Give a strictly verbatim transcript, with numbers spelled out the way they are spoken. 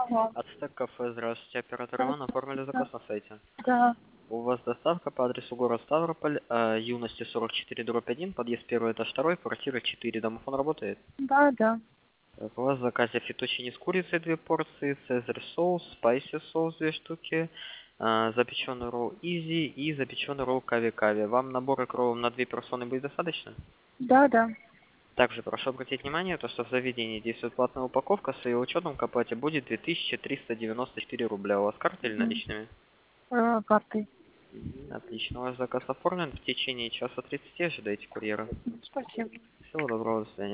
Алло. Ацтек кафе, здравствуйте. Оператор Да, Иван, оформили заказ на сайте. да, У вас доставка по адресу город Ставрополь, э, Юности сорок четыре дробь один, подъезд первый, этаж второй, квартира четыре. Домофон работает? да, да. Так, у вас в заказе фетучини с курицей две порции, цезарь соус, спайси соус две штуки, э, запеченный ролл изи и запеченный ролл кави-кави. Вам набора кровом на две персоны будет достаточно? Да, да. Также прошу обратить внимание, то, что в заведении действует платная упаковка, с ее учетом к оплате будет две тысячи триста девяносто четыре рубля. У вас карты или Мгм. наличными? Э, картой. Мгм, отлично, ваш заказ оформлен. В течение часа тридцати ожидайте курьера. Спасибо. Всего доброго, до свидания.